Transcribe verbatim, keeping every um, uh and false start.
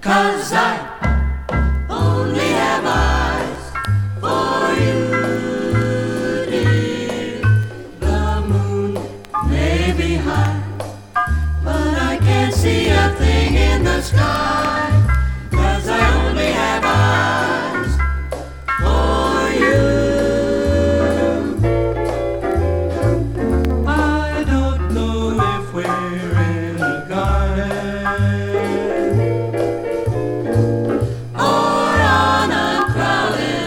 'cause I only have eyes for you, dear. The moon may be high, but I can't see a thing in the sky.